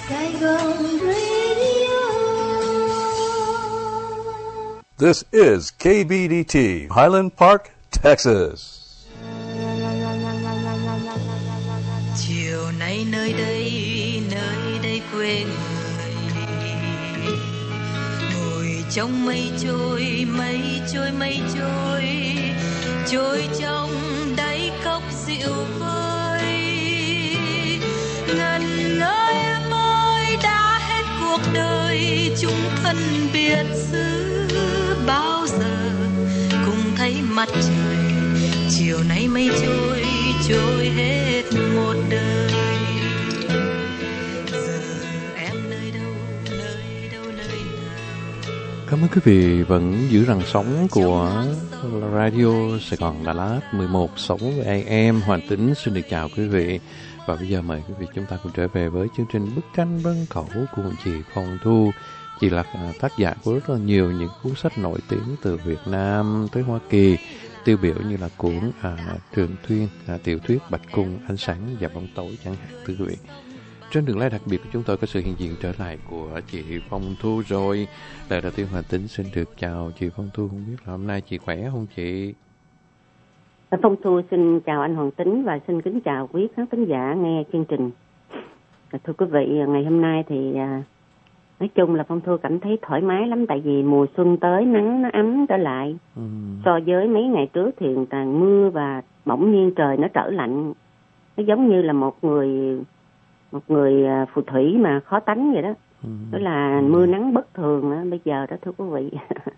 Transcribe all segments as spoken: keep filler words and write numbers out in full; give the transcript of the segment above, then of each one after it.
Saigon Radio. This is K B D T, Highland Park, Texas. Chiều nay nơi đây, nơi đây quê người, ngồi trong mây trôi, mây trôi, mây trôi, trôi trong đáy cốc rượu vơi. Ngần ngơi em ơi, đã hết cuộc đời chúng thân biệt xứ, bao giờ cùng thấy mặt trời. Chiều nay mây trôi, trôi hết một đời. Giờ em nơi đâu, nơi đâu, nơi nào. Cảm ơn quý vị vẫn giữ răng sóng của Radio Sài Gòn Đà Lạt mười một sáu A M. Hoàn Tính xin được chào quý vị. Và bây giờ mời quý vị chúng ta cùng trở về với chương trình Bức tranh Vân Khẩu của chị Phong Thu. Chị là tác giả của rất là nhiều những cuốn sách nổi tiếng từ Việt Nam tới Hoa Kỳ. Tiêu biểu như là cuốn à, Trường Thuyên, à, tiểu thuyết Bạch Cung, Ánh Sáng và Bóng Tối chẳng hạn, thưa quý vị. Trên đường lai đặc biệt của chúng tôi có sự hiện diện trở lại của chị Phong Thu rồi. Lời đầu tiên Hoàn Tính xin được chào chị Phong Thu. Không biết là hôm nay chị khỏe không chị? Phong Thu xin chào anh Hoàng Tính và xin kính chào quý khán thính giả nghe chương trình. Thưa quý vị, ngày hôm nay thì nói chung là Phong Thu cảm thấy thoải mái lắm, tại vì mùa xuân tới, nắng nó ấm trở lại. Ừ. So với mấy ngày trước thì toàn mưa và bỗng nhiên trời nó trở lạnh. Nó giống như là một người một người phù thủy mà khó tánh vậy đó. Ừ. Đó là ừ. mưa nắng bất thường đó, bây giờ đó thưa quý vị.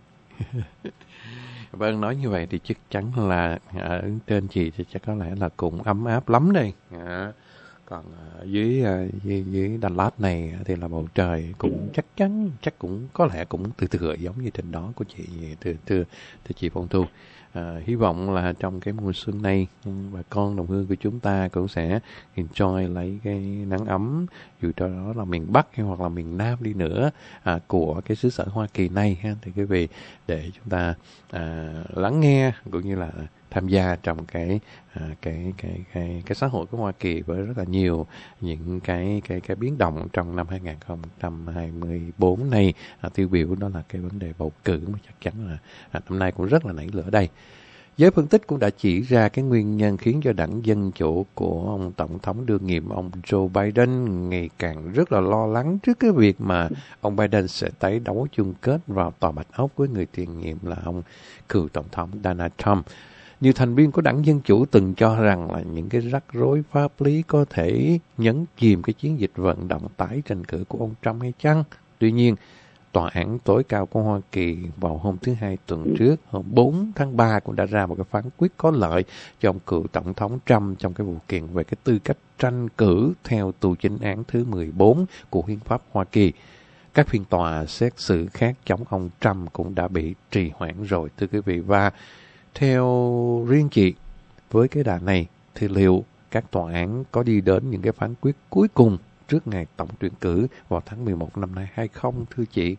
Vâng, nói như vậy thì chắc chắn là ở trên chị thì chắc có lẽ là cũng ấm áp lắm đây. À, còn dưới, dưới dưới Đà Lạt này thì là bầu trời cũng chắc chắn chắc cũng có lẽ cũng từ từ giống như trên đó của chị thưa thưa thưa chị Phong Thu. À, hy vọng là trong cái mùa xuân này bà con đồng hương của chúng ta cũng sẽ enjoy lấy cái nắng ấm, dù cho đó là miền Bắc hay hoặc là miền Nam đi nữa à, của cái xứ sở Hoa Kỳ này ha, thì quý vị để chúng ta à, lắng nghe cũng như là tham gia trong cái à, cái cái cái cái xã hội của Hoa Kỳ với rất là nhiều những cái cái cái biến động trong năm hai không hai tư này. À, tiêu biểu đó là cái vấn đề bầu cử mà chắc chắn là à, năm nay cũng rất là nảy lửa đây. Giới phân tích cũng đã chỉ ra cái nguyên nhân khiến cho đảng Dân Chủ của ông Tổng thống đương nhiệm ông Joe Biden ngày càng rất là lo lắng trước cái việc mà ông Biden sẽ tái đấu chung kết vào Tòa Bạch Ốc với người tiền nhiệm là ông cựu Tổng thống Donald Trump. Nhiều thành viên của đảng Dân Chủ từng cho rằng là những cái rắc rối pháp lý có thể nhấn chìm cái chiến dịch vận động tái tranh cử của ông Trump hay chăng. Tuy nhiên, Tòa án tối cao của Hoa Kỳ vào hôm thứ Hai tuần trước, hôm bốn tháng ba cũng đã ra một cái phán quyết có lợi cho ông cựu Tổng thống Trump trong cái vụ kiện về cái tư cách tranh cử theo tù chính án thứ mười bốn của hiến pháp Hoa Kỳ. Các phiên tòa xét xử khác chống ông Trump cũng đã bị trì hoãn rồi, thưa quý vị. Và theo riêng chị, với cái đà này thì liệu các tòa án có đi đến những cái phán quyết cuối cùng trước ngày tổng tuyển cử vào tháng mười một năm nay hay không, thưa chị?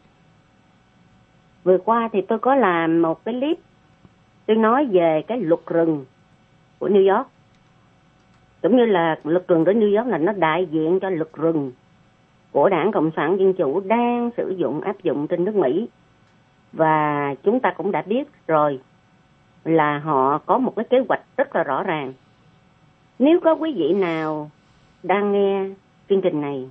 Vừa qua thì tôi có làm một cái clip tôi nói về cái luật rừng của New York. Cũng như là luật rừng của New York là nó đại diện cho luật rừng của Đảng Cộng sản Dân Chủ đang sử dụng, áp dụng trên nước Mỹ. Và chúng ta cũng đã biết rồi là họ có một cái kế hoạch rất là rõ ràng. Nếu có quý vị nào đang nghe chương trình này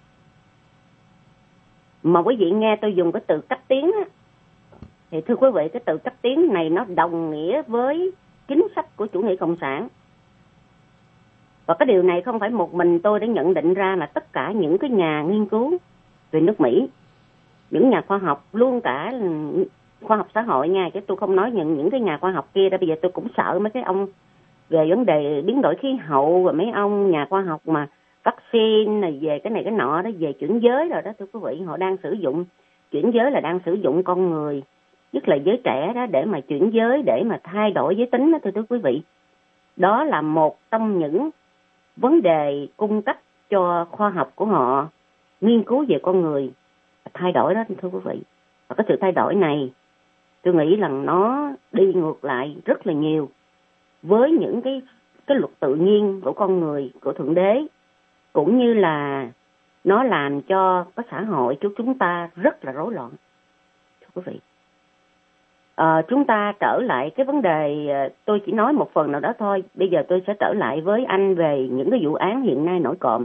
mà quý vị nghe tôi dùng cái từ cấp tiến á, thì thưa quý vị, cái từ cấp tiến này nó đồng nghĩa với chính sách của chủ nghĩa cộng sản. Và cái điều này không phải một mình tôi đã nhận định ra, mà tất cả những cái nhà nghiên cứu về nước Mỹ, những nhà khoa học, luôn cả khoa học xã hội nha, chứ tôi không nói những những cái nhà khoa học kia đâu. Bây giờ tôi cũng sợ mấy cái ông về vấn đề biến đổi khí hậu và mấy ông nhà khoa học mà vaccine này, về cái này cái nọ đó, về chuyển giới rồi đó thưa quý vị. Họ đang sử dụng chuyển giới là đang sử dụng con người, nhất là giới trẻ đó, để mà chuyển giới, để mà thay đổi giới tính đó thưa quý vị. Đó là một trong những vấn đề cung cấp cho khoa học của họ nghiên cứu về con người thay đổi đó thưa quý vị. Và cái sự thay đổi này tôi nghĩ là nó đi ngược lại rất là nhiều với những cái cái luật tự nhiên của con người, của Thượng Đế, cũng như là nó làm cho cái xã hội của chúng ta rất là rối loạn. Thưa quý vị, à, chúng ta trở lại cái vấn đề, tôi chỉ nói một phần nào đó thôi. Bây giờ tôi sẽ trở lại với anh về những cái vụ án hiện nay nổi cộm.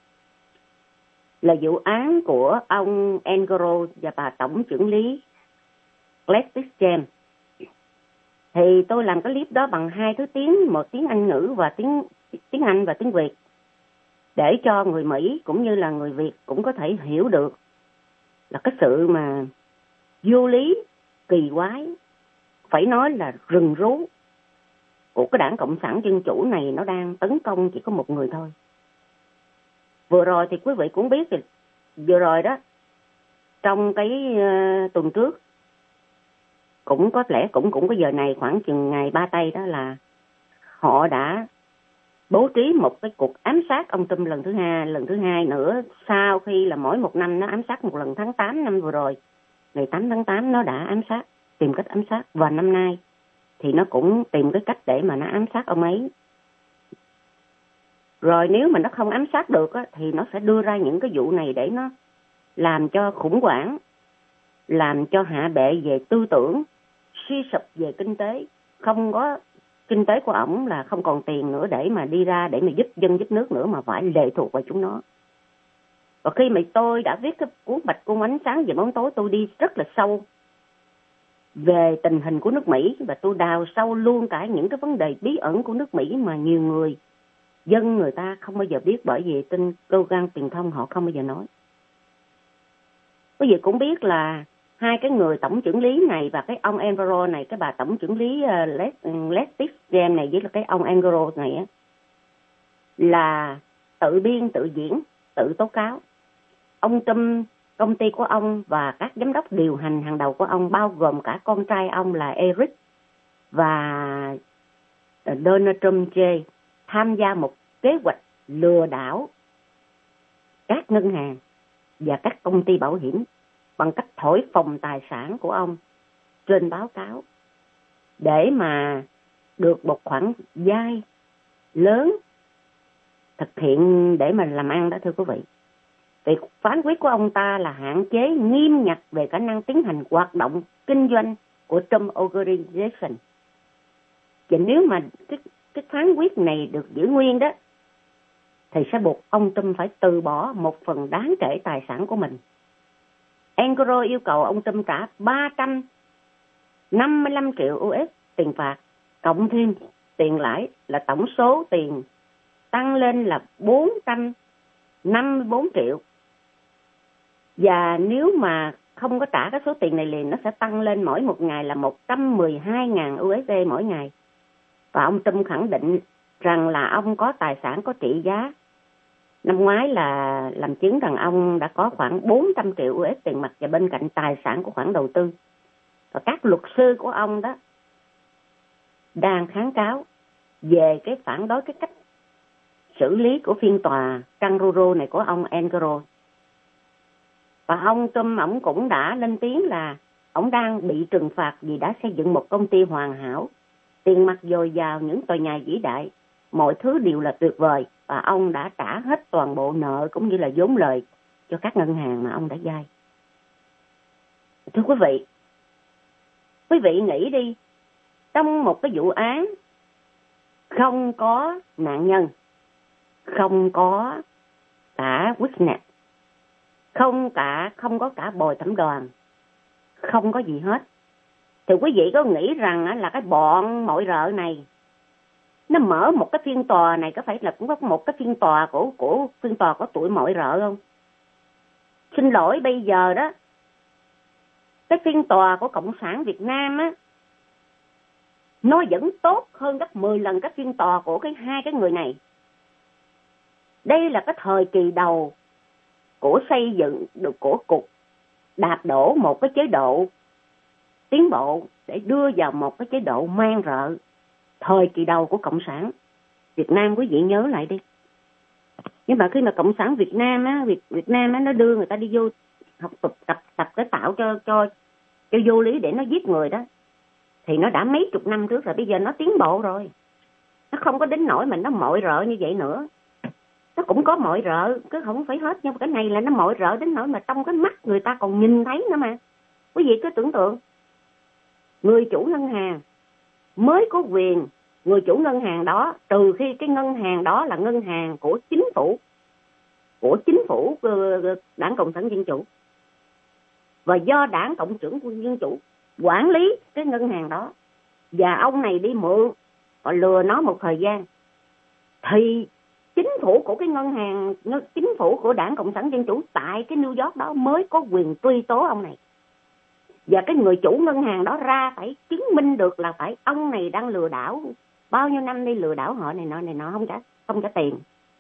Là vụ án của ông Engaro và bà tổng trưởng lý Gladys James. Thì tôi làm cái clip đó bằng hai thứ tiếng, một tiếng Anh ngữ và tiếng tiếng Anh và tiếng Việt, để cho người Mỹ cũng như là người Việt cũng có thể hiểu được là cái sự mà vô lý, kỳ quái, phải nói là rừng rú của cái đảng Cộng sản Dân Chủ này, nó đang tấn công chỉ có một người thôi. Vừa rồi thì quý vị cũng biết thì vừa rồi đó, trong cái uh, tuần trước, cũng có lẽ cũng cũng có giờ này khoảng chừng ngày ba tây đó, là họ đã bố trí một cái cuộc ám sát ông Trump lần thứ hai, lần thứ hai nữa, sau khi là mỗi một năm nó ám sát một lần. Tháng tám năm vừa rồi, ngày tám tháng tám nó đã ám sát, tìm cách ám sát, và năm nay thì nó cũng tìm cái cách để mà nó ám sát ông ấy. Rồi nếu mà nó không ám sát được á, thì nó sẽ đưa ra những cái vụ này để nó làm cho khủng hoảng, làm cho hạ bệ về tư tưởng, suy sụp về kinh tế. Không có, kinh tế của ổng là không còn tiền nữa để mà đi ra để mà giúp dân giúp nước nữa, mà phải lệ thuộc vào chúng nó. Và khi mà tôi đã viết cái cuốn Bạch Cung Ánh Sáng về bóng tối, tôi đi rất là sâu về tình hình của nước Mỹ, và tôi đào sâu luôn cả những cái vấn đề bí ẩn của nước Mỹ mà nhiều người dân người ta không bao giờ biết, bởi vì tin cơ quan truyền thông họ không bao giờ nói. Quý vị cũng biết là hai cái người tổng trưởng lý này và cái ông Engaro này, cái bà tổng trưởng lý uh, Gladys James này với là cái ông Engaro này á, là tự biên tự diễn, tự tố cáo. Ông Trump, công ty của ông và các giám đốc điều hành hàng đầu của ông, bao gồm cả con trai ông là Eric và Donald Trump J, tham gia một kế hoạch lừa đảo các ngân hàng và các công ty bảo hiểm bằng cách thổi phồng tài sản của ông trên báo cáo để mà được một khoản vay lớn thực hiện để mà làm ăn đó, thưa quý vị. Vì phán quyết của ông ta là hạn chế nghiêm ngặt về khả năng tiến hành hoạt động kinh doanh của Trump Organization. Và nếu mà cái, cái phán quyết này được giữ nguyên đó, thì sẽ buộc ông Trump phải từ bỏ một phần đáng kể tài sản của mình. Engaro yêu cầu ông Trump trả ba trăm năm mươi lăm triệu đô la tiền phạt, cộng thêm tiền lãi, là tổng số tiền tăng lên là bốn trăm năm mươi bốn triệu. Và nếu mà không có trả cái số tiền này liền, nó sẽ tăng lên mỗi một ngày là một trăm mười hai nghìn đô la mỗi ngày. Và ông Trump khẳng định rằng là ông có tài sản có trị giá. Năm ngoái là làm chứng rằng ông đã có khoảng bốn trăm triệu đô la tiền mặt và bên cạnh tài sản của khoản đầu tư. Và các luật sư của ông đó đang kháng cáo về cái phản đối cái cách xử lý của phiên tòa kangaroo này của ông Engaro. Và ông Trump, ông cũng đã lên tiếng là ông đang bị trừng phạt vì đã xây dựng một công ty hoàn hảo, tiền mặt dồi dào, những tòa nhà vĩ đại, mọi thứ đều là tuyệt vời, và ông đã trả hết toàn bộ nợ cũng như là vốn lời cho các ngân hàng mà ông đã vay. Thưa quý vị, quý vị nghĩ đi, trong một cái vụ án không có nạn nhân, không có cả witness, không cả không có cả bồi thẩm đoàn, không có gì hết, thì quý vị có nghĩ rằng là cái bọn mọi rợ này nó mở một cái phiên tòa này có phải là cũng có một cái phiên tòa của của phiên tòa của tụi mọi rợ không? Xin lỗi, bây giờ đó cái phiên tòa của Cộng sản Việt Nam á, nó vẫn tốt hơn gấp mười lần các phiên tòa của cái hai cái người này. Đây là cái thời kỳ đầu của xây dựng được của cuộc đạp đổ một cái chế độ tiến bộ để đưa vào một cái chế độ man rợ. Thời kỳ đầu của Cộng sản Việt Nam, quý vị nhớ lại đi. Nhưng mà khi mà Cộng sản Việt Nam á, Việt, Việt Nam á, nó đưa người ta đi vô học tập tập tập cái tạo cho cho cho vô lý để nó giết người đó, thì nó đã mấy chục năm trước rồi, bây giờ nó tiến bộ rồi, nó không có đến nỗi mà nó mọi rợ như vậy nữa. Nó cũng có mọi rợ, cứ không phải hết, nhưng mà cái này là nó mọi rợ đến nỗi mà trong cái mắt người ta còn nhìn thấy nữa mà. Quý vị cứ tưởng tượng, người chủ ngân hàng mới có quyền, người chủ ngân hàng đó, trừ khi cái ngân hàng đó là ngân hàng của chính phủ, của chính phủ Đảng Cộng sản Dân Chủ, và do Đảng Cộng sản Dân Chủ quản lý cái ngân hàng đó, và ông này đi mượn, họ lừa nó một thời gian, thì chính phủ của cái ngân hàng, chính phủ của Đảng Cộng sản Dân Chủ tại cái New York đó mới có quyền truy tố ông này. Và cái người chủ ngân hàng đó ra phải chứng minh được là phải ông này đang lừa đảo, bao nhiêu năm đi lừa đảo họ này nọ này nọ, không trả không trả tiền,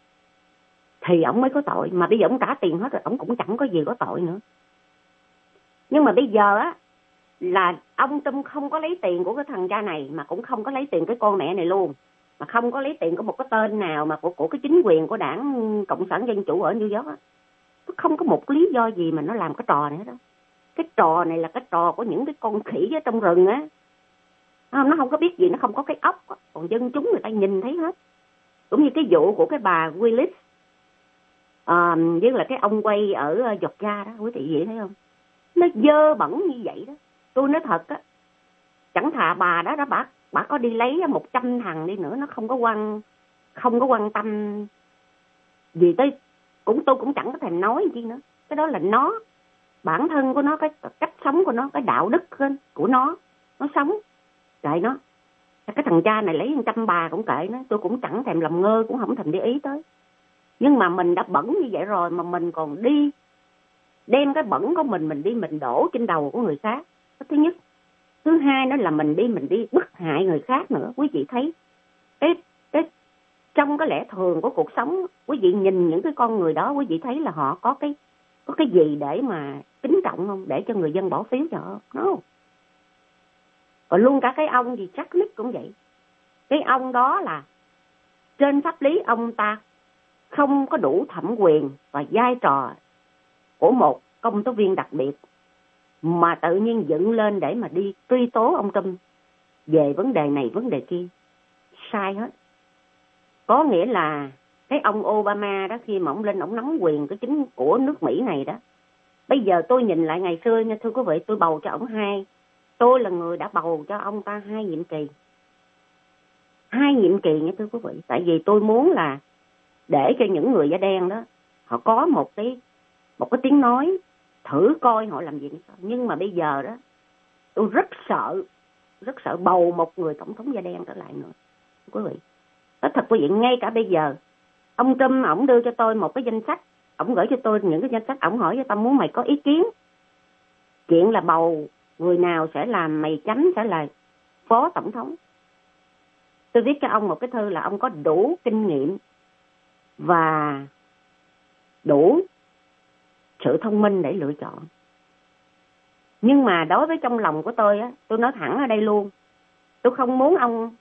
thì ông mới có tội. Mà bây giờ ông trả tiền hết rồi, ông cũng chẳng có gì có tội nữa. Nhưng mà bây giờ á, là ông Trump không có lấy tiền của cái thằng cha này, mà cũng không có lấy tiền cái con mẹ này luôn, mà không có lấy tiền của một cái tên nào mà của, của cái chính quyền của Đảng Cộng sản Dân Chủ ở New York á. Nó không có một lý do gì mà nó làm cái trò này hết đó. Cái trò này là cái trò của những cái con khỉ ở trong rừng á. Nó không có biết gì, nó không có cái óc á. Còn dân chúng người ta nhìn thấy hết. Cũng như cái vụ của cái bà Willis, à, với là cái ông quay ở Georgia đó, quý vị vậy thấy không? Nó dơ bẩn như vậy đó. Tôi nói thật á, chẳng thà bà đó đó bà, bà có đi lấy một trăm thằng đi nữa, nó không có quan không có quan tâm gì tới, cũng tôi cũng chẳng có thèm nói gì nữa. Cái đó là nó, bản thân của nó, cái cách sống của nó, cái đạo đức của nó, nó sống kệ nó. Cái thằng cha này lấy một trăm bà cũng kệ nó, tôi cũng chẳng thèm làm ngơ, cũng không thèm để ý tới. Nhưng mà mình đã bẩn như vậy rồi mà mình còn đi đem cái bẩn của mình mình đi mình đổ trên đầu của người khác. Thứ nhất. Thứ hai nữa là mình đi mình đi bức hại người khác nữa. Quý vị thấy cái, cái trong cái lẽ thường của cuộc sống, quý vị nhìn những cái con người đó, quý vị thấy là họ có cái có cái gì để mà kính trọng không, để cho người dân bỏ phiếu cho họ? No. Còn luôn cả cái ông gì Jack Smith cũng vậy. Cái ông đó là trên pháp lý ông ta không có đủ thẩm quyền và vai trò của một công tố viên đặc biệt, mà tự nhiên dựng lên để mà đi truy tố ông Trump về vấn đề này vấn đề kia. Sai hết. Có nghĩa là cái ông Obama đó, khi mà ông lên ông nắm quyền cái chính của nước Mỹ này đó, bây giờ tôi nhìn lại ngày xưa nha thưa quý vị, tôi bầu cho ông hai, tôi là người đã bầu cho ông ta hai nhiệm kỳ, hai nhiệm kỳ nha thưa quý vị. Tại vì tôi muốn là để cho những người da đen đó họ có một cái một cái tiếng nói, thử coi họ làm gì. Nhưng mà bây giờ đó tôi rất sợ, rất sợ bầu một người tổng thống da đen trở lại nữa quý vị. Nói thật quý vị, ngay cả bây giờ ông Trump ổng đưa cho tôi một cái danh sách, ổng gửi cho tôi những cái danh sách, ổng hỏi cho tao muốn mày có ý kiến chuyện là bầu người nào sẽ làm mày chấm sẽ là phó tổng thống. Tôi viết cho ông một cái thư là ông có đủ kinh nghiệm và đủ sự thông minh để lựa chọn. Nhưng mà đối với trong lòng của tôi á, tôi nói thẳng ở đây luôn, tôi không muốn ông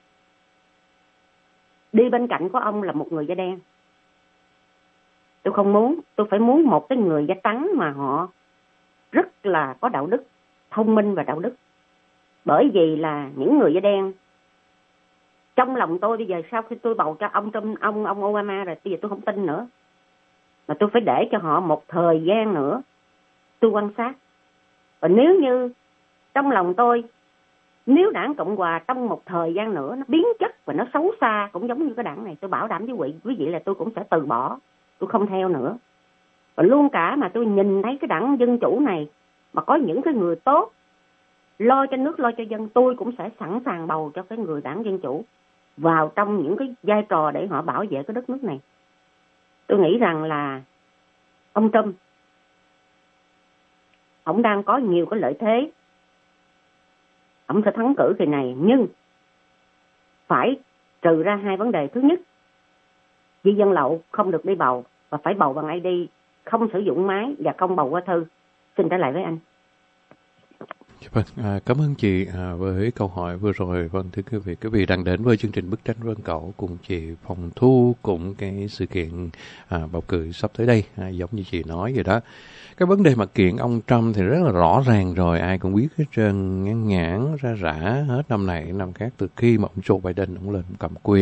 đi bên cạnh của ông là một người da đen. Tôi không muốn, tôi phải muốn một cái người da trắng mà họ rất là có đạo đức, thông minh và đạo đức. Bởi vì là những người da đen trong lòng tôi bây giờ, sau khi tôi bầu cho ông Trump, ông ông Obama rồi, bây giờ tôi không tin nữa, mà tôi phải để cho họ một thời gian nữa tôi quan sát. Và nếu như trong lòng tôi, nếu đảng Cộng Hòa trong một thời gian nữa nó biến chất và nó xấu xa cũng giống như cái đảng này, tôi bảo đảm với quý, quý vị là tôi cũng sẽ từ bỏ, tôi không theo nữa. Và luôn cả mà tôi nhìn thấy cái đảng Dân Chủ này mà có những cái người tốt, lo cho nước, lo cho dân, tôi cũng sẽ sẵn sàng bầu cho cái người đảng Dân Chủ vào trong những cái vai trò để họ bảo vệ cái đất nước này. Tôi nghĩ rằng là ông Trump, ông đang có nhiều cái lợi thế, ông sẽ thắng cử kỳ này, nhưng phải trừ ra hai vấn đề. Thứ nhất, di dân lậu không được đi bầu và phải bầu bằng i đê, không sử dụng máy và không bầu qua thư. Xin trở lại với anh. Vâng, à, cảm ơn chị à, với câu hỏi vừa rồi. Vâng, thưa quý vị, quý vị đang đến với chương trình Bức tranh Vân Cẩu cùng chị Phòng Thu, cùng cái sự kiện à, bầu cử sắp tới đây, à, giống như chị nói vậy đó. Cái vấn đề mà kiện ông Trump thì rất là rõ ràng rồi, ai cũng biết hết trơn, ngăn ngãn ra rã hết năm này năm khác, từ khi mà ông Joe Biden ông lên cầm quyền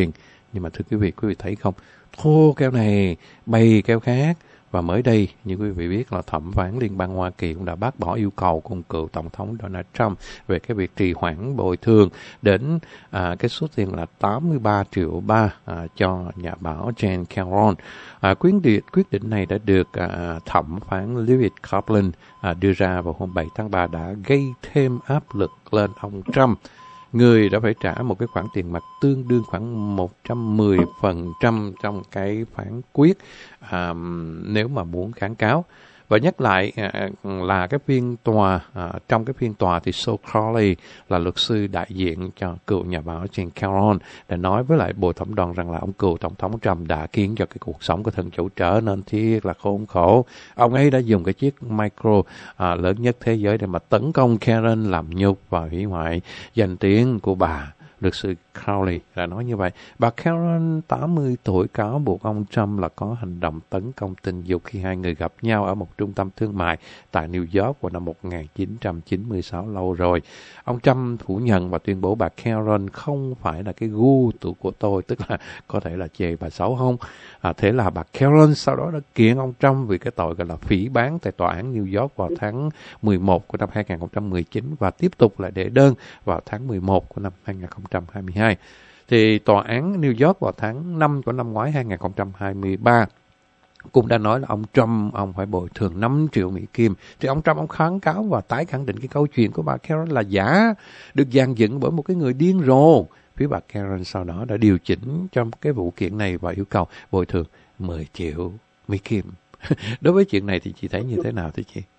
Nhưng mà thưa quý vị, quý vị thấy không, thô keo này, bày keo khác. Và mới đây, như quý vị biết là thẩm phán Liên bang Hoa Kỳ cũng đã bác bỏ yêu cầu của cựu Tổng thống Donald Trump về cái việc trì hoãn bồi thường đến à, cái số tiền là tám mươi ba triệu ba à, cho nhà báo Jan Caron. À, quyết, định, quyết định này đã được à, thẩm phán Lewis Kaplan à, đưa ra vào hôm bảy tháng ba đã gây thêm áp lực lên ông Trump. Người đã phải trả một cái khoản tiền mặt tương đương khoảng một trăm mười phần trăm trong cái phán quyết à, nếu mà muốn kháng cáo. Và nhắc lại à, là cái phiên tòa, à, trong cái phiên tòa thì Saul Crowley là luật sư đại diện cho cựu nhà báo Jan Caron đã nói với lại bồi thẩm đoàn rằng là ông cựu Tổng thống Trump đã khiến cho cái cuộc sống của thân chủ trở nên thiết là khốn khổ. Ông ấy đã dùng cái chiếc micro à, lớn nhất thế giới để mà tấn công Karen, làm nhục và hủy hoại danh tiếng của bà. Luật sư Crowley đã nói như vậy. Bà Karen, tám mươi tuổi, cáo buộc ông Trump là có hành động tấn công tình dục khi hai người gặp nhau ở một trung tâm thương mại tại New York vào năm một nghìn chín trăm chín mươi sáu, lâu rồi. Ông Trump phủ nhận và tuyên bố bà Karen không phải là cái gu tụ của tôi, tức là có thể là chê bà xấu không. À, thế là bà Karen sau đó đã kiện ông Trump vì cái tội gọi là phỉ báng tại tòa án New York vào tháng mười một của năm hai nghìn không trăm mười chín và tiếp tục lại đệ đơn vào tháng mười một của năm hai nghìn không trăm hai mươi hai. Thì tòa án New York vào tháng năm của năm ngoái hai nghìn không trăm hai mươi ba cũng đã nói là ông Trump ông phải bồi thường năm triệu Mỹ Kim. Thì ông Trump ông kháng cáo và tái khẳng định cái câu chuyện của bà Karen là giả, được dàn dựng bởi một cái người điên rồ. Phía bà Karen sau đó đã điều chỉnh trong cái vụ kiện này và yêu cầu bồi thường mười triệu Mỹ Kim. Đối với chuyện này thì chị thấy như thế nào thưa chị?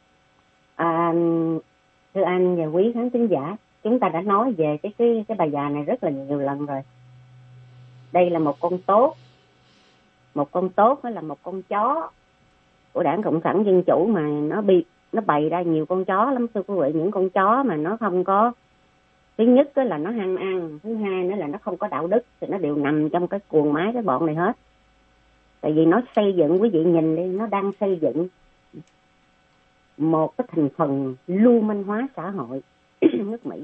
À, thưa anh và quý khán thính giả, chúng ta đã nói về cái cái cái bà già này rất là nhiều lần rồi. Đây là một con tốt, một con tốt hay là một con chó của Đảng Cộng sản Dân Chủ mà nó bị nó bày ra nhiều con chó lắm thưa quý vị. Những con chó mà nó không có, thứ nhất là nó ham ăn, thứ hai nữa là nó không có đạo đức, thì nó đều nằm trong cái cuồng máy cái bọn này hết. Tại vì nó xây dựng, quý vị nhìn đi, nó đang xây dựng một cái thành phần lưu manh hóa xã hội nước Mỹ.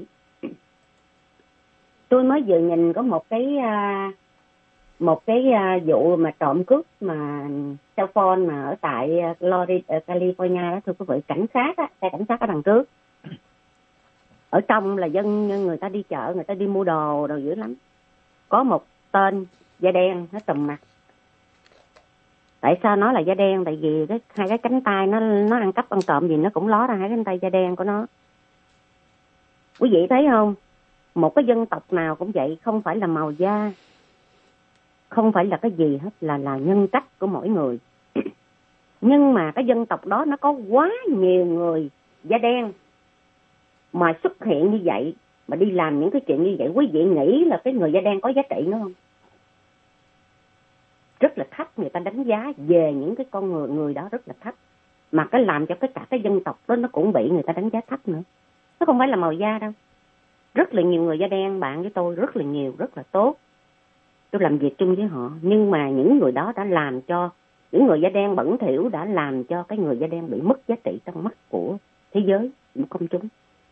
Tôi mới vừa nhìn có một cái một cái vụ mà trộm cướp mà cell phone mà ở tại Florida, California đó thưa quý vị. Cảnh sát á, xe cảnh sát ở đằng trước, ở trong là dân người ta đi chợ, người ta đi mua đồ đồ dữ lắm. Có một tên da đen nó trùm mặt. Tại sao nó là da đen? Tại vì cái hai cái cánh tay nó nó ăn cắp ăn trộm gì nó cũng ló ra hai cánh tay da đen của nó. Quý vị thấy không? Một cái dân tộc nào cũng vậy, không phải là màu da, không phải là cái gì hết, là là nhân cách của mỗi người. Nhưng mà cái dân tộc đó nó có quá nhiều người da đen mà xuất hiện như vậy, mà đi làm những cái chuyện như vậy, quý vị nghĩ là cái người da đen có giá trị nữa không? Rất là thấp, người ta đánh giá về những cái con người người đó rất là thấp, mà cái làm cho cái cả cái dân tộc đó nó cũng bị người ta đánh giá thấp nữa. Nó không phải là màu da đâu. Rất là nhiều người da đen bạn với tôi, rất là nhiều, rất là tốt. Tôi làm việc chung với họ, nhưng mà những người đó đã làm cho, những người da đen bẩn thỉu đã làm cho cái người da đen bị mất giá trị trong mắt của thế giới, của công chúng.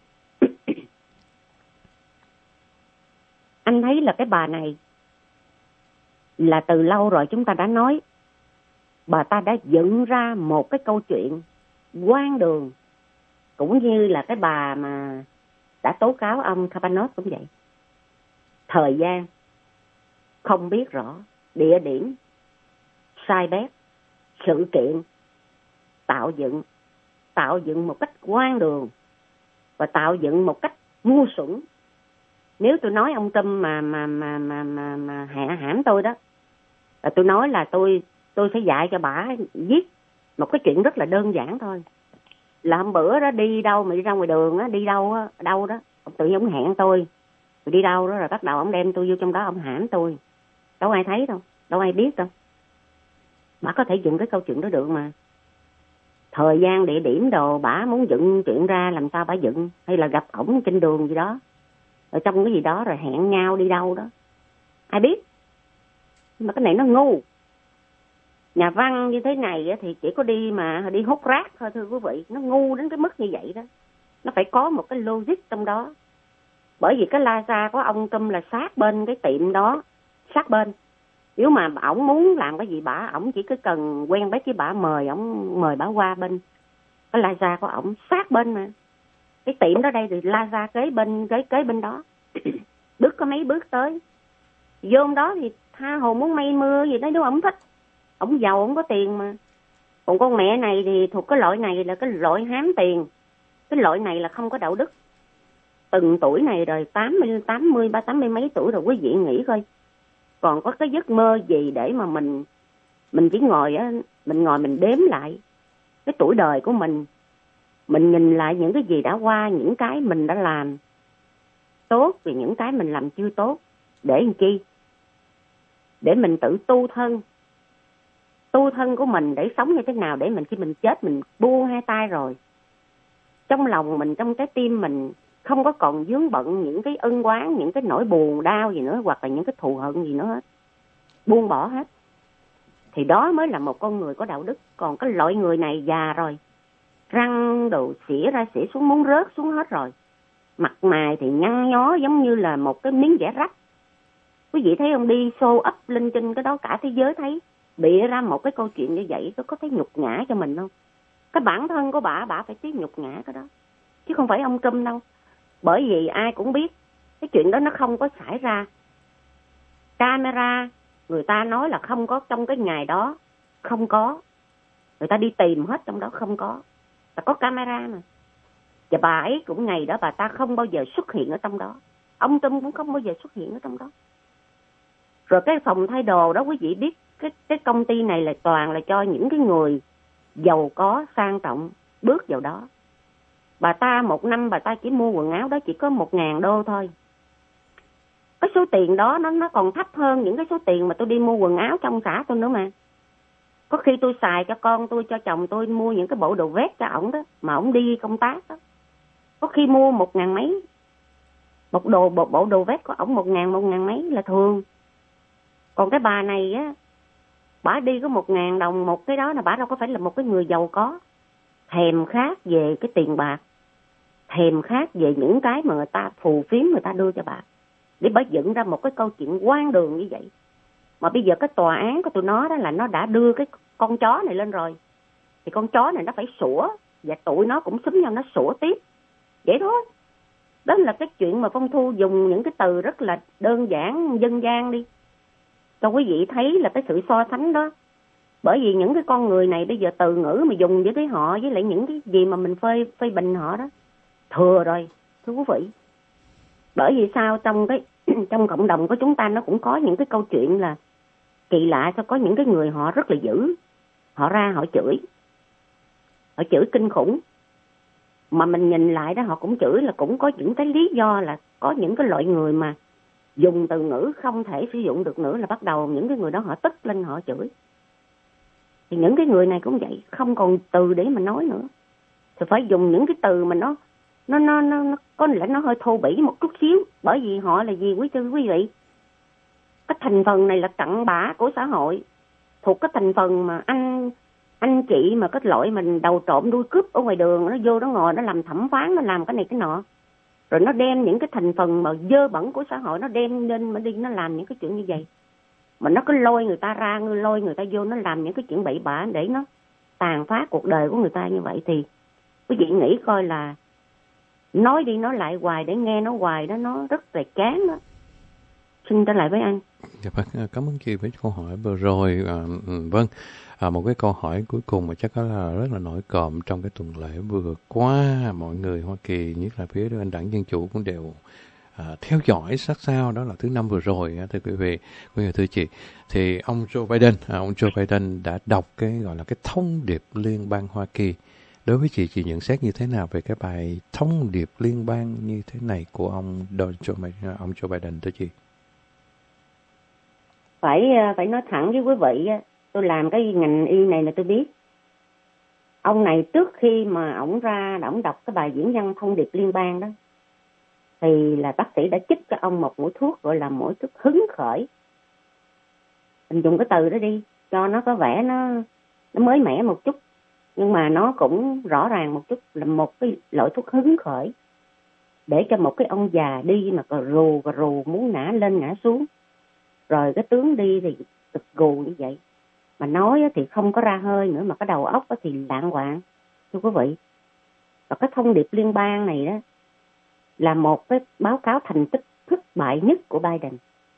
Anh thấy là cái bà này là từ lâu rồi chúng ta đã nói, bà ta đã dựng ra một cái câu chuyện hoang đường, cũng như là cái bà mà đã tố cáo ông Kavanaugh cũng vậy. Thời gian không biết rõ, địa điểm sai bét, sự kiện tạo dựng tạo dựng một cách hoang đường và tạo dựng một cách ngu xuẩn. Nếu tôi nói ông Trump mà mà mà mà mà, mà hạ hãm tôi đó, là tôi nói là tôi tôi sẽ dạy cho bả viết một cái chuyện rất là đơn giản thôi. Là hôm bữa đó đi đâu mà đi ra ngoài đường á, đi đâu á, đâu đó, ông tự nhiên ông hẹn tôi, tôi đi đâu đó rồi bắt đầu ông đem tôi vô trong đó, ông hãm tôi. Đâu ai thấy đâu, đâu ai biết đâu. Bả có thể dựng cái câu chuyện đó được mà. Thời gian, địa điểm đồ, bả muốn dựng chuyện ra làm sao bả dựng, hay là gặp ổng trên đường gì đó, ở trong cái gì đó rồi hẹn nhau đi đâu đó, ai biết. Nhưng mà cái này nó ngu. Nhà văn như thế này thì chỉ có đi mà đi hút rác thôi thưa quý vị. Nó ngu đến cái mức như vậy đó. Nó phải có một cái logic trong đó. Bởi vì cái Plaza của ông Trump là sát bên cái tiệm đó, sát bên. Nếu mà ổng muốn làm cái gì bả, ổng chỉ cứ cần quen với cái bả mời ổng, mời bả qua bên cái Plaza của ổng sát bên mà. Cái tiệm đó đây thì Plaza kế bên, kế kế bên đó. Bước có mấy bước tới. Vô đó thì tha hồ muốn mây mưa gì đó nếu ổng thích. Ổng giàu, ổng có tiền mà. Còn con mẹ này thì thuộc cái loại này là cái loại hám tiền. Cái loại này là không có đạo đức. Từng tuổi này rồi, tám mươi, tám mươi, ba, tám mươi mấy tuổi rồi, quý vị nghĩ coi. Còn có cái giấc mơ gì để mà mình mình chỉ ngồi á, mình ngồi mình đếm lại cái tuổi đời của mình. Mình nhìn lại những cái gì đã qua, những cái mình đã làm tốt và những cái mình làm chưa tốt. Để làm chi? Để mình tự tu thân. Tu thân của mình để sống như thế nào để mình khi mình chết mình buông hai tay rồi. Trong lòng mình, trong trái tim mình không có còn vướng bận những cái ân oán, những cái nỗi buồn đau gì nữa, hoặc là những cái thù hận gì nữa hết. Buông bỏ hết. Thì đó mới là một con người có đạo đức. Còn cái loại người này già rồi, răng đồ xỉa ra xỉa xuống, muốn rớt xuống hết rồi. Mặt mày thì nhăn nhó giống như là một cái miếng vải rách. Quý vị thấy ông đi show up lên trên cái đó, cả thế giới thấy, bịa ra một cái câu chuyện như vậy, có thấy nhục nhã cho mình không? Cái bản thân của bà, bà phải tiếc nhục nhã cái đó. Chứ không phải ông Trump đâu. Bởi vì ai cũng biết cái chuyện đó nó không có xảy ra. Camera, người ta nói là không có trong cái ngày đó. Không có. Người ta đi tìm hết trong đó không có. Là có camera mà. Và bà ấy cũng ngày đó bà ta không bao giờ xuất hiện ở trong đó. Ông Trump cũng không bao giờ xuất hiện ở trong đó. Rồi cái phòng thay đồ đó quý vị biết, cái, cái công ty này là toàn là cho những cái người giàu có, sang trọng bước vào đó. Bà ta một năm bà ta chỉ mua quần áo đó chỉ có một ngàn đô thôi. Cái số tiền đó nó, nó còn thấp hơn những cái số tiền mà tôi đi mua quần áo trong xã tôi nữa mà. Có khi tôi xài cho con tôi, cho chồng tôi mua những cái bộ đồ vest cho ổng đó, mà ổng đi công tác đó. Có khi mua một ngàn mấy. Một đồ, bộ, bộ đồ vest của ổng một ngàn, một ngàn mấy là thường. Còn cái bà này á, bà đi có một ngàn đồng một cái đó là bà đâu có phải là một cái người giàu có. Thèm khát về cái tiền bạc, thèm khát về những cái mà người ta phù phiếm người ta đưa cho bà, để bà dựng ra một cái câu chuyện hoang đường như vậy. Mà bây giờ cái tòa án của tụi nó đó là nó đã đưa cái con chó này lên rồi, thì con chó này nó phải sủa, và tụi nó cũng xúm nhau nó sủa tiếp. Vậy thôi. Đó là cái chuyện mà Phong Thu dùng những cái từ rất là đơn giản, dân gian đi, cho quý vị thấy là cái sự so sánh đó. Bởi vì những cái con người này bây giờ từ ngữ mà dùng với cái họ, với lại những cái gì mà mình phê, phê bình họ đó, thừa rồi, thưa quý vị. Bởi vì sao trong cái trong cộng đồng của chúng ta nó cũng có những cái câu chuyện là kỳ lạ, sao có những cái người họ rất là dữ, họ ra họ chửi, họ chửi kinh khủng. Mà mình nhìn lại đó họ cũng chửi là cũng có những cái lý do, là có những cái loại người mà dùng từ ngữ không thể sử dụng được nữa là bắt đầu những cái người đó họ tức lên họ chửi. Thì những cái người này cũng vậy, không còn từ để mà nói nữa, thì phải dùng những cái từ mà nó nó nó nó, nó có lẽ nó hơi thô bỉ một chút xíu. Bởi vì họ là gì quý thưa quý vị? Cái thành phần này là cặn bã của xã hội, thuộc cái thành phần mà anh anh chị mà cái loại mình đầu trộm đuôi cướp ở ngoài đường, nó vô nó ngồi nó làm thẩm phán, nó làm cái này cái nọ, rồi nó đem những cái thành phần mà dơ bẩn của xã hội nó đem lên mà đi nó làm những cái chuyện như vậy. Mà nó cứ lôi người ta ra, lôi người ta vô nó làm những cái chuyện bậy bạ để nó tàn phá cuộc đời của người ta như vậy. Thì quý vị nghĩ coi là nói đi nói lại hoài để nghe nó hoài đó, nó rất là chán đó. Xin trở lại với anh. Dạ vâng, cảm ơn chị với câu hỏi vừa rồi. À, vâng, à, một cái câu hỏi cuối cùng mà chắc có là rất là nổi cộm trong cái tuần lễ vừa qua. Mọi người Hoa Kỳ, nhất là phía bên đảng Dân Chủ cũng đều à, theo dõi sát sao, đó là thứ năm vừa rồi, thưa quý vị, quý vị thưa chị. Thì ông Joe Biden, à, ông Joe Biden đã đọc cái gọi là cái thông điệp liên bang Hoa Kỳ. Đối với chị, chị nhận xét như thế nào về cái bài thông điệp liên bang như thế này của ông Joe Biden, ông Joe Biden thưa chị? Phải phải nói thẳng với quý vị, tôi làm cái ngành y này là tôi biết. Ông này trước khi mà ổng ra, ổng đọc cái bài diễn văn thông điệp liên bang đó, thì là bác sĩ đã chích cho ông một mũi thuốc gọi là mũi thuốc hứng khởi. Mình dùng cái từ đó đi, cho nó có vẻ nó, nó mới mẻ một chút, nhưng mà nó cũng rõ ràng một chút, là một cái loại thuốc hứng khởi, để cho một cái ông già đi mà cà rù cà rù muốn ngã lên ngã xuống, Rồi cái tướng đi thì cực gù như vậy. Mà nói thì không có ra hơi nữa, mà cái đầu óc thì lạng quạng. Thưa quý vị, và cái thông điệp liên bang này đó là một cái báo cáo thành tích thất bại nhất của Biden.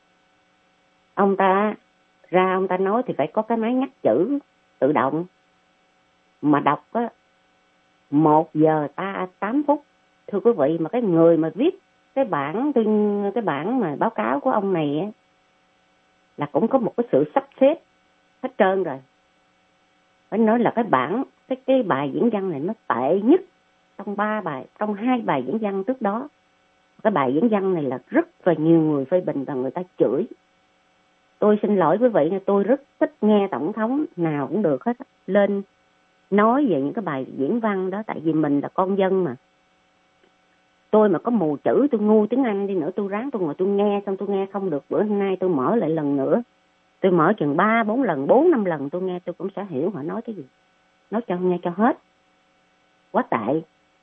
Ông ta ra ông ta nói thì phải có cái máy nhắc chữ tự động, mà đọc á một giờ ta tám phút. Thưa quý vị, mà cái người mà viết cái bản cái bản mà báo cáo của ông này á, là cũng có một cái sự sắp xếp hết trơn rồi. Phải nói là cái bản cái cái bài diễn văn này nó tệ nhất trong ba bài, trong hai bài diễn văn trước đó. Cái bài diễn văn này là rất là nhiều người phê bình và người ta chửi. Tôi xin lỗi quý vị, tôi rất thích nghe tổng thống nào cũng được hết lên nói về những cái bài diễn văn đó, tại vì mình là con dân mà. Tôi mà có mù chữ, tôi ngu tiếng Anh đi nữa, tôi ráng tôi ngồi tôi nghe, xong tôi nghe không được, bữa hôm nay tôi mở lại lần nữa. Tôi mở chừng ba, bốn lần, bốn, năm lần tôi nghe tôi cũng sẽ hiểu họ nói cái gì. Nói cho nghe cho hết. Quá tệ.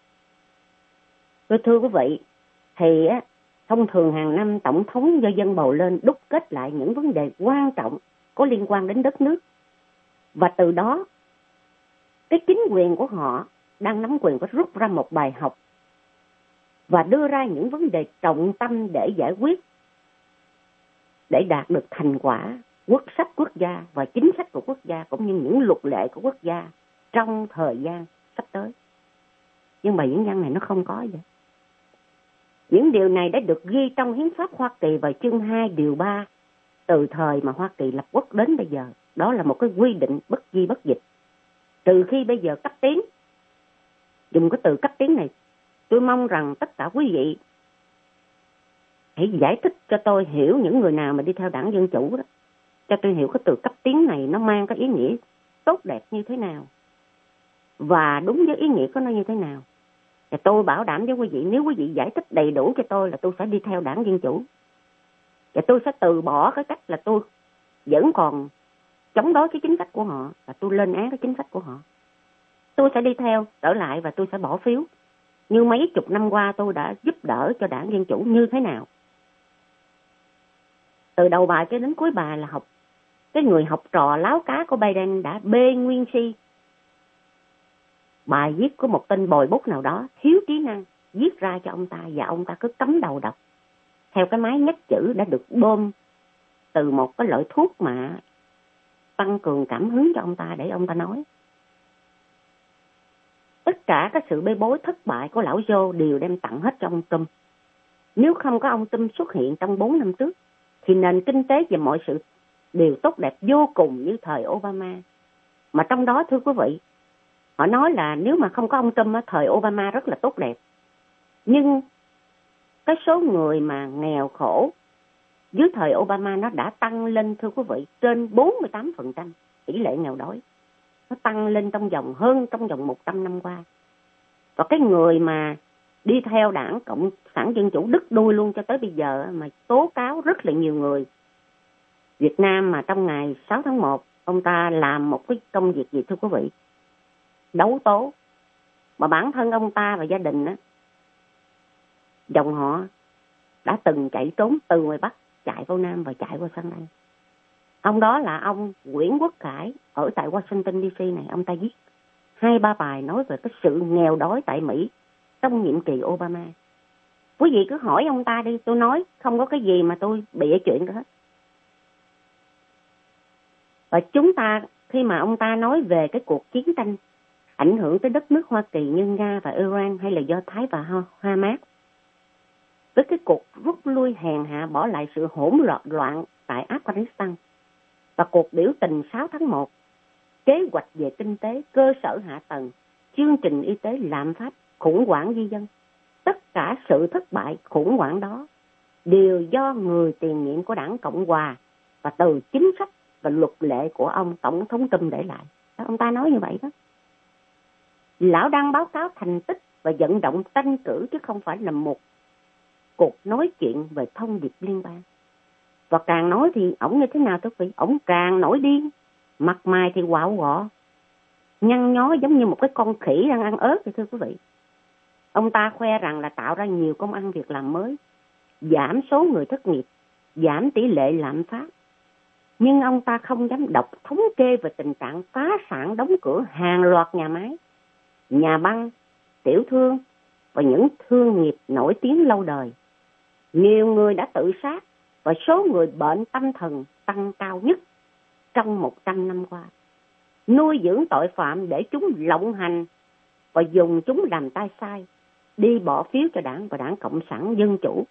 Tôi thưa quý vị, thì á, thông thường hàng năm tổng thống do dân bầu lên đúc kết lại những vấn đề quan trọng có liên quan đến đất nước. Và từ đó, cái chính quyền của họ đang nắm quyền phải rút ra một bài học và đưa ra những vấn đề trọng tâm để giải quyết, để đạt được thành quả quốc sách quốc gia và chính sách của quốc gia cũng như những luật lệ của quốc gia trong thời gian sắp tới. Nhưng bài diễn văn này nó không có vậy. Những điều này đã được ghi trong hiến pháp Hoa Kỳ vào chương hai điều ba từ thời mà Hoa Kỳ lập quốc đến bây giờ. Đó là một cái quy định bất di bất dịch. Từ khi bây giờ cấp tiến, dùng cái từ cấp tiến này, tôi mong rằng tất cả quý vị hãy giải thích cho tôi hiểu, những người nào mà đi theo đảng Dân Chủ đó, cho tôi hiểu cái từ cấp tiến này nó mang cái ý nghĩa tốt đẹp như thế nào và đúng với ý nghĩa của nó như thế nào. Và tôi bảo đảm với quý vị, nếu quý vị giải thích đầy đủ cho tôi là tôi sẽ đi theo đảng Dân Chủ. Và tôi sẽ từ bỏ cái cách là tôi vẫn còn chống đối cái chính sách của họ và tôi lên án cái chính sách của họ. Tôi sẽ đi theo trở lại và tôi sẽ bỏ phiếu như mấy chục năm qua tôi đã giúp đỡ cho đảng Dân Chủ như thế nào. Từ đầu bài cho đến cuối bài là học cái người học trò láo cá của Biden đã bê nguyên si bài viết của một tên bồi bút nào đó thiếu trí năng viết ra cho ông ta, và ông ta cứ cắm đầu đọc theo cái máy nhắc chữ đã được bơm từ một cái loại thuốc mà tăng cường cảm hứng cho ông ta để ông ta nói. Tất cả các sự bê bối thất bại của lão Joe đều đem tặng hết cho ông Trump. Nếu không có ông Trump xuất hiện trong bốn năm trước thì nền kinh tế và mọi sự đều tốt đẹp vô cùng như thời Obama. Mà trong đó thưa quý vị, họ nói là nếu mà không có ông Trump, thời Obama rất là tốt đẹp. Nhưng cái số người mà nghèo khổ dưới thời Obama nó đã tăng lên thưa quý vị trên bốn mươi tám phần trăm tỷ lệ nghèo đói. Nó tăng lên trong vòng hơn trong vòng một trăm năm qua. Và cái người mà đi theo đảng Cộng sản Dân Chủ đứt đuôi luôn cho tới bây giờ mà tố cáo rất là nhiều người Việt Nam mà trong ngày sáu tháng một ông ta làm một cái công việc gì thưa quý vị? Đấu tố. Mà bản thân ông ta và gia đình á, dòng họ đã từng chạy trốn từ ngoài Bắc chạy vào Nam và chạy qua sang đây. Ông đó là ông Nguyễn Quốc Khải ở tại Washington đê xê này. Ông ta viết hai ba bài nói về cái sự nghèo đói tại Mỹ trong nhiệm kỳ Obama. Quý vị cứ hỏi ông ta đi, tôi nói không có cái gì mà tôi bịa chuyện đó hết. Và chúng ta khi mà ông ta nói về cái cuộc chiến tranh ảnh hưởng tới đất nước Hoa Kỳ như Nga và Iran hay là Do Thái và Hamas, với cái cuộc rút lui hèn hạ bỏ lại sự hỗn loạn tại Afghanistan và cuộc biểu tình sáu tháng một, kế hoạch về kinh tế, cơ sở hạ tầng, chương trình y tế, lạm phát, khủng hoảng di dân, tất cả sự thất bại khủng hoảng đó đều do người tiền nhiệm của đảng Cộng Hòa và từ chính sách và luật lệ của ông Tổng thống Trump để lại. Ông ta nói như vậy đó. Lão đang báo cáo thành tích và vận động tranh cử chứ không phải là một cuộc nói chuyện về thông điệp liên bang. Và càng nói thì ổng như thế nào thưa quý vị? Ổng càng nổi điên, mặt mày thì quạo quọ, nhăn nhó giống như một cái con khỉ đang ăn ớt thì thưa quý vị. Ông ta khoe rằng là tạo ra nhiều công ăn việc làm mới, giảm số người thất nghiệp, giảm tỷ lệ lạm phát, Nhưng ông ta không dám đọc thống kê về tình trạng phá sản đóng cửa hàng loạt nhà máy, nhà băng, tiểu thương và những thương nghiệp nổi tiếng lâu đời. Nhiều người đã tự sát và số người bệnh tâm thần tăng cao nhất trong một trăm năm qua. Nuôi dưỡng tội phạm để chúng lộng hành và dùng chúng làm tay sai, đi bỏ phiếu cho đảng và đảng Cộng sản Dân Chủ.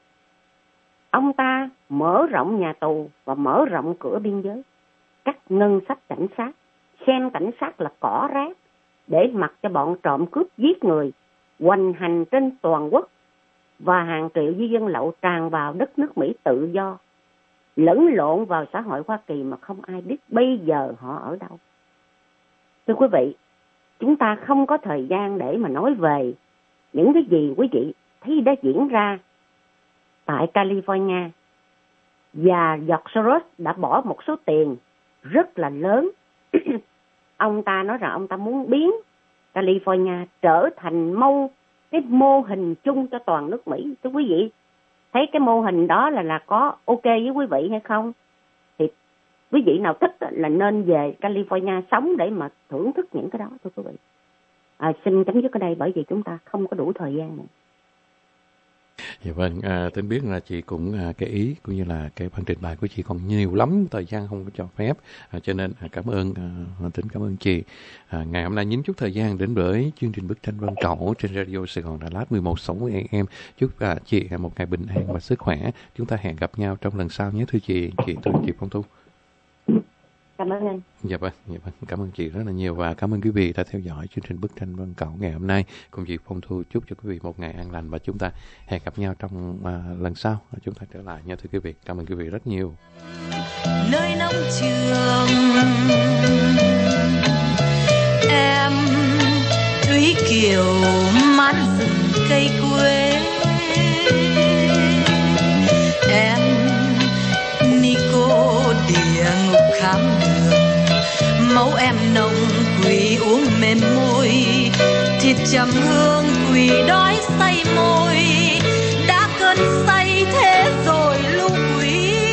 Ông ta mở rộng nhà tù và mở rộng cửa biên giới, cắt ngân sách cảnh sát, xem cảnh sát là cỏ rác, để mặc cho bọn trộm cướp giết người hoành hành trên toàn quốc, và hàng triệu di dân lậu tràn vào đất nước Mỹ tự do, lẫn lộn vào xã hội Hoa Kỳ mà không ai biết bây giờ họ ở đâu. Thưa quý vị, chúng ta không có thời gian để mà nói về những cái gì quý vị thấy đã diễn ra tại California, và George Soros đã bỏ một số tiền rất là lớn. Ông ta nói rằng ông ta muốn biến California trở thành mô cái mô hình chung cho toàn nước Mỹ. Thưa quý vị, thấy cái mô hình đó là là có ok với quý vị hay không? Thì quý vị nào thích là nên về California sống để mà thưởng thức những cái đó, thưa quý vị. À, xin chấm dứt ở đây bởi vì chúng ta không có đủ thời gian nữa. Dạ vâng, à, Tính biết là chị cũng à, cái ý cũng như là cái phần trình bày của chị còn nhiều lắm, thời gian không có cho phép, à, cho nên à, cảm ơn à, Tính cảm ơn chị. À, ngày hôm nay nhín chút thời gian đến với chương trình Bức tranh Vân Cẩu trên Radio Sài Gòn Đà Lạt mười một sáu mươi A M. Chúc à, chị một ngày bình an và sức khỏe. Chúng ta hẹn gặp nhau trong lần sau nhé thưa chị, chị thưa chị Phong Thu. Cảm ơn anh. Dạ vâng, dạ vâng, cảm ơn chị rất là nhiều và cảm ơn quý vị đã theo dõi chương trình Bức tranh Vân Cẩu ngày hôm nay cùng chị Phong Thu. Chúc cho quý vị một ngày an lành và chúng ta hẹn gặp nhau trong uh, lần sau chúng ta trở lại nha thưa quý vị. Cảm ơn quý vị rất nhiều. Nơi nông trường em Thúy Kiều mát rừng cây quê, em Nico địa ngục khám đường, máu em nồng quỳ uống mềm môi, thịt trầm hương quỳ